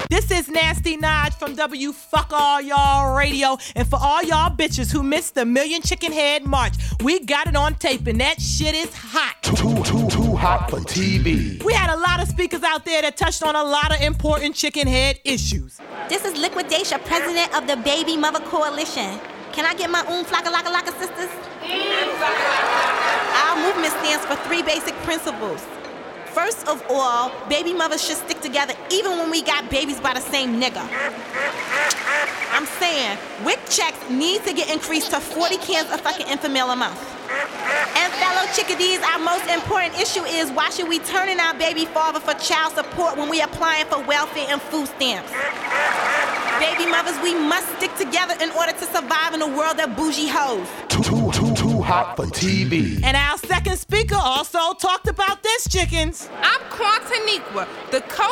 This is Nasty Naj from W Fuck All Y'all Radio. And for all y'all bitches who missed the Million Chicken Head March, we got it on tape and that shit is hot. Too hot for TV. We had a lot of speakers out there that touched on a lot of important chicken head issues. This is Liquidation, president of the Baby Mother Coalition. Can I get my flocka laka laka sisters? Our movement stands for 3 basic principles. First of all, baby mothers should stick together even when we got babies by the same nigga. I'm saying, WIC checks need to get increased to 40 cans of fucking Enfamil a month. And fellow chickadees, our most important issue is why should we turn in our baby father for child support when we applying for welfare and food stamps? Baby mothers, we must stick together in order to survive in a world of bougie hoes. Too hot for TV. And our second speaker also talked about this, chickens. I'm Quantaniqua, the